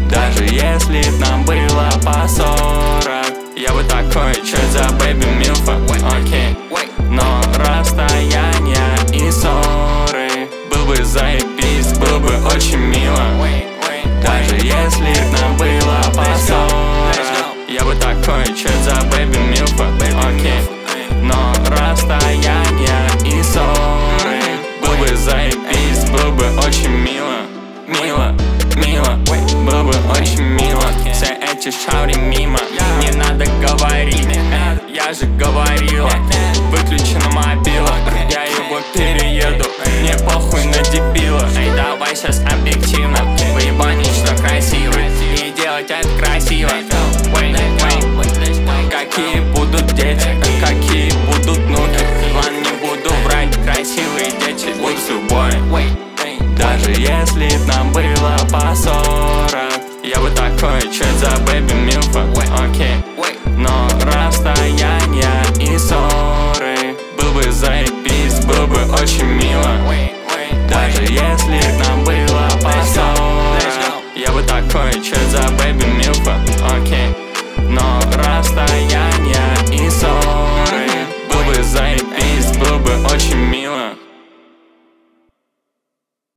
Даже если б нам было по 40, я бы такой, чё за бэби милфа, окей. Но расстояние и ссоры, был бы заебись, был бы очень мило. Даже если б нам было по 40, я бы такой, чё за бэби милфа, окей. Но расстояние и ссоры, был бы заебись, был бы очень мило. Мило, мило, было бы очень мило. Все эти шаури мимо, не надо говорить, я же говорила. Выключена мобила, я его перееду, мне похуй на дебила. Эй, давай сейчас объективно, выебанично красиво и делать это красиво. Какие будут дети, какие будут внуки. Ладно, не буду врать, красивые дети будут с любой. Даже если б нам было по 40, я бы такой, чё за бэби милфа, окей. Но расстояние